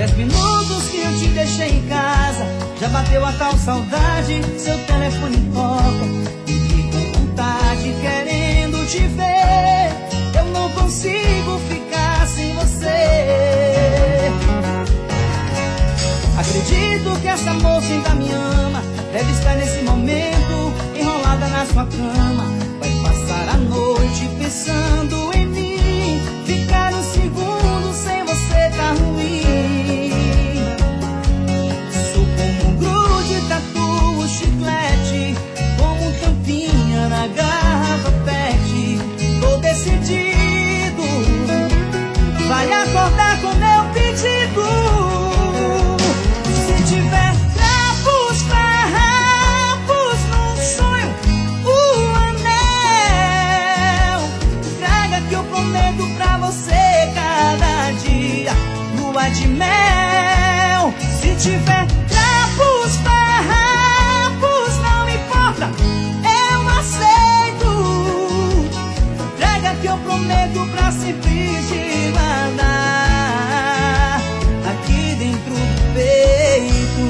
10 minutos que eu te deixei em casa, já bateu a tal saudade, seu telefone toca. Fiquei com vontade, querendo te ver. Eu não consigo ficar sem você. Acredito que essa moça ainda me ama. Deve estar nesse momento enrolada na sua cama. Vai passar a noite pensando em mim. Ficar um segundo sem você tá ruim. Sou como um grude, tatu, chiclete, como tampinha na garrafa pet. Tô decidido, vai acordar com meu pedido. Se tiver trapos, farrapos num sonho, o anel, traga que eu prometo pra você cada dia lua de mel. Se tiver trapos, farrapos, não importa, eu aceito. Traga que eu prometo pra sempre te guardar aqui dentro do peito.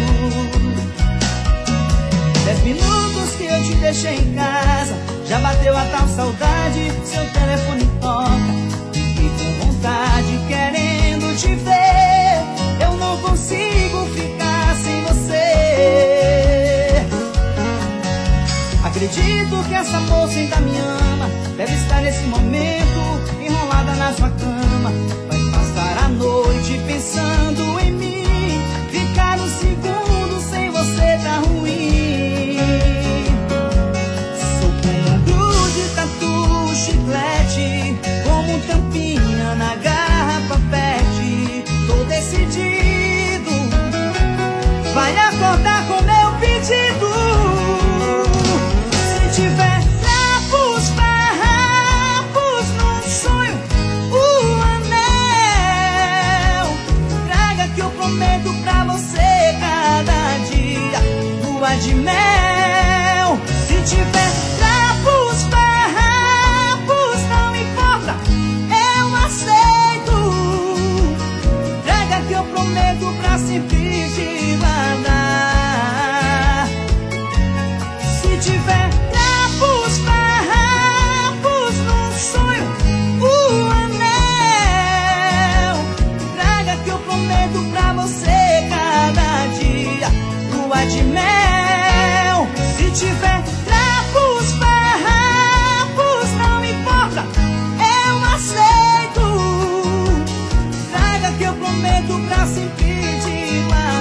10 minutos que eu te deixei em casa, já bateu a tal saudade, seu telefone toca. Fiquei com vontade, querendo te ver. Eu não consigo ficar sem você. Acredito que essa moça ainda me ama. Deve estar nesse momento enrolada na sua cama. Vai passar a noite pensando em mim. Ficar um segundo sem você tá ruim. Sou como um grude, tatu, chiclete, como tampinha na garrafa pet. Tô decidido, vai acordar com meu pedido. Se tiver trapos, farrapos num sonho, o anel, traga que eu prometo pra você cada dia lua de mel. Se tiver trapos, farrapos, não importa, eu aceito. Traga que eu prometo pra sempre te guardar. Se tiver trapos, farrapos num sonho, o anel, traga que eu prometo pra você cada dia lua de mel. Se tiver trapos, farrapos, não importa, eu aceito. Traga que eu prometo pra sempre te guardar.